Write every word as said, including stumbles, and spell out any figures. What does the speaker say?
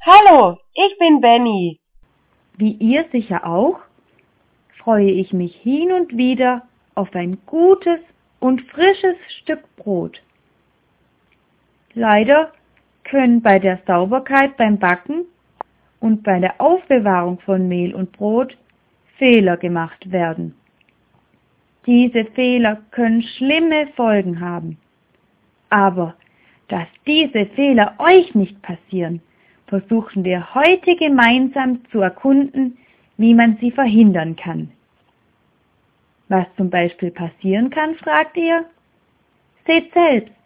Hallo, ich bin Benny. Wie ihr sicher auch, freue ich mich hin und wieder auf ein gutes und frisches Stück Brot. Leider können bei der Sauberkeit beim Backen und bei der Aufbewahrung von Mehl und Brot Fehler gemacht werden. Diese Fehler können schlimme Folgen haben. Aber dass diese Fehler euch nicht passieren, versuchen wir heute gemeinsam zu erkunden, wie man sie verhindern kann. Was zum Beispiel passieren kann, fragt ihr? Seht selbst.